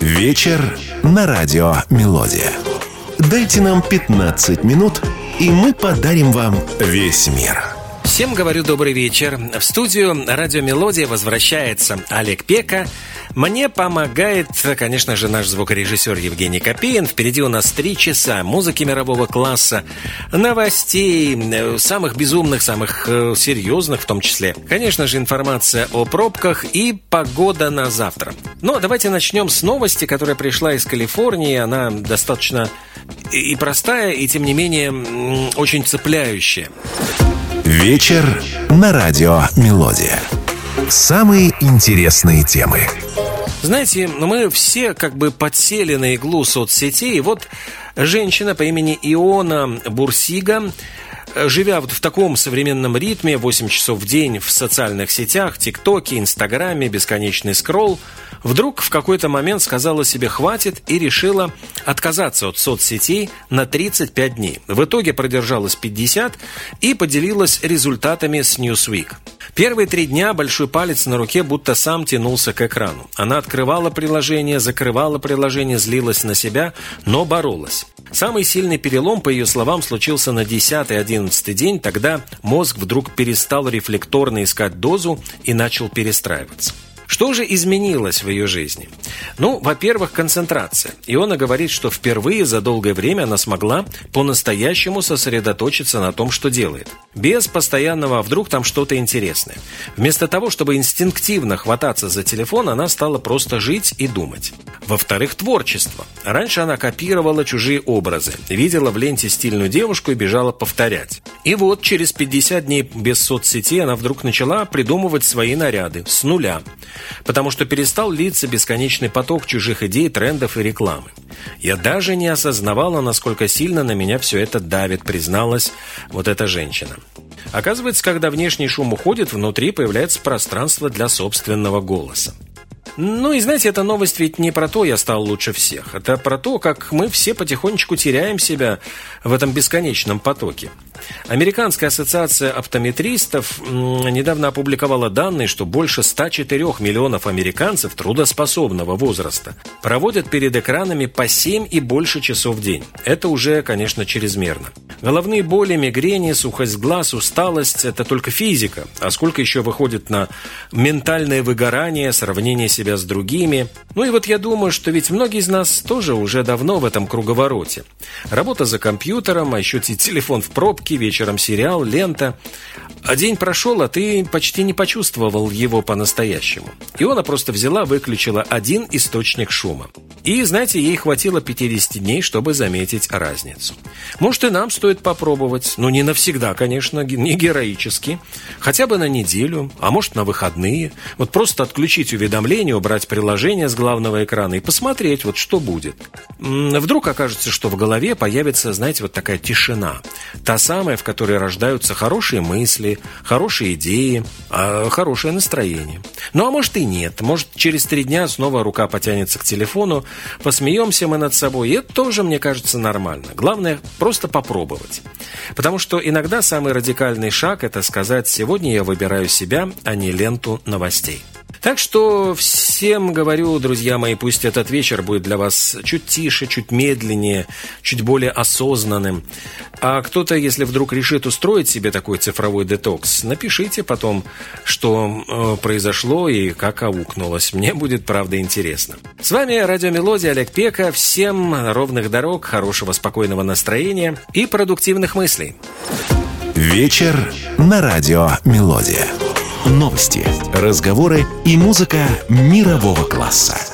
Вечер на радио «Мелодия». Дайте нам 15 минут, и мы подарим вам весь мир. Всем говорю добрый вечер. В студию радио «Мелодия» возвращается Олег Пека. Мне помогает, конечно же, наш звукорежиссер Евгений Копеин. Впереди у нас 3 часа музыки мирового класса, новостей, самых безумных, самых серьезных в том числе. Конечно же, информация о пробках и погода на завтра. Но давайте начнем с новости, которая пришла из Калифорнии. Она достаточно и простая, и тем не менее очень цепляющая. Вечер на радио «Мелодия». Самые интересные темы. Знаете, мы все как бы подсели на иглу соцсетей. И вот женщина по имени Иона Бурсига, живя вот в таком современном ритме, 8 часов в день в социальных сетях, ТикТоке, Инстаграме, бесконечный скролл, вдруг в какой-то момент сказала себе «хватит» и решила отказаться от соцсетей на 35 дней. В итоге продержалась 50 и поделилась результатами с Newsweek. Первые 3 дня большой палец на руке будто сам тянулся к экрану. Она открывала приложение, закрывала приложение, злилась на себя, но боролась. Самый сильный перелом, по ее словам, случился на 10-11 день. Тогда мозг вдруг перестал рефлекторно искать дозу и начал перестраиваться. Что же изменилось в ее жизни? Ну, во-первых, концентрация. Иона говорит, что впервые за долгое время она смогла по-настоящему сосредоточиться на том, что делает. Без постоянного «а вдруг там что-то интересное». Вместо того, чтобы инстинктивно хвататься за телефон, она стала просто жить и думать. Во-вторых, творчество. Раньше она копировала чужие образы, видела в ленте стильную девушку и бежала повторять. И вот через 50 дней без соцсетей она вдруг начала придумывать свои наряды с нуля. Потому что перестал литься бесконечный поток чужих идей, трендов и рекламы. Я даже не осознавала, насколько сильно на меня все это давит, призналась вот эта женщина. Оказывается, когда внешний шум уходит, внутри появляется пространство для собственного голоса. Ну и знаете, эта новость ведь не про то «я стал лучше всех». Это про то, как мы все потихонечку теряем себя в этом бесконечном потоке. Американская ассоциация оптометристов недавно опубликовала данные, что больше 104 миллионов американцев трудоспособного возраста проводят перед экранами по 7 и больше часов в день. Это уже, конечно, чрезмерно. Головные боли, мигрени, сухость глаз, усталость – это только физика. А сколько еще выходит на ментальное выгорание, сравнение себя с другими. Ну и вот я думаю, что ведь многие из нас тоже уже давно в этом круговороте. Работа за компьютером, а еще телефон в пробке, вечером сериал, лента. А день прошел, а ты почти не почувствовал его по-настоящему. Иона просто взяла, выключила один источник шума. И, знаете, ей хватило 50 дней, чтобы заметить разницу. Может, и нам стоит попробовать. Ну, не навсегда, конечно, не героически. Хотя бы на неделю, а может, на выходные. Вот просто отключить уведомления, убрать приложение с главного экрана и посмотреть, вот что будет. Вдруг окажется, что в голове появится, знаете, вот такая тишина. Та самая, в которой рождаются хорошие мысли, хорошие идеи, хорошее настроение. Ну, а может и нет. Может, через 3 дня снова рука потянется к телефону, посмеемся мы над собой, и это тоже, мне кажется, нормально. Главное, просто попробовать. Потому что иногда самый радикальный шаг – это сказать «сегодня я выбираю себя, а не ленту новостей». Так что всем говорю, друзья мои, пусть этот вечер будет для вас чуть тише, чуть медленнее, чуть более осознанным. А кто-то, если вдруг решит устроить себе такой цифровой детокс, напишите потом, что произошло и как аукнулось. Мне будет, правда, интересно. С вами радио «Мелодия», Олег Пека. Всем ровных дорог, хорошего, спокойного настроения и продуктивных мыслей. Вечер на радио «Мелодия». Новости, разговоры и музыка мирового класса.